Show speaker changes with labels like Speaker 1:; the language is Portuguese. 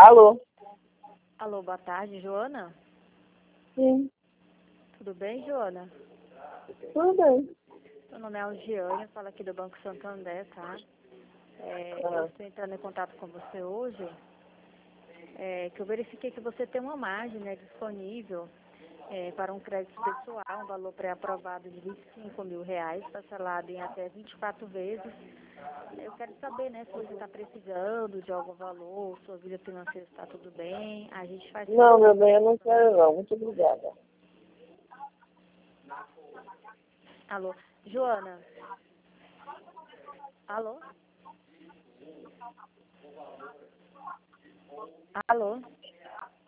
Speaker 1: Alô?
Speaker 2: Alô, boa tarde, Joana?
Speaker 1: Sim,
Speaker 2: Tudo bem, Joana?
Speaker 1: tudo bem.
Speaker 2: Meu nome é Algiane, eu falo aqui do Banco Santander, tá? Eu
Speaker 1: Ah,
Speaker 2: estou entrando em contato com você hoje, que eu verifiquei que você tem uma margem, né, disponível para um crédito pessoal, um valor pré-aprovado de R$ 25.000, parcelado em até 24 vezes. Eu quero saber, né, se você está precisando de algum valor, sua vida financeira está tudo bem. A gente faz
Speaker 1: não,
Speaker 2: tudo.
Speaker 1: meu bem, eu não quero não. Muito obrigada.
Speaker 2: Alô, Joana? Alô? Alô?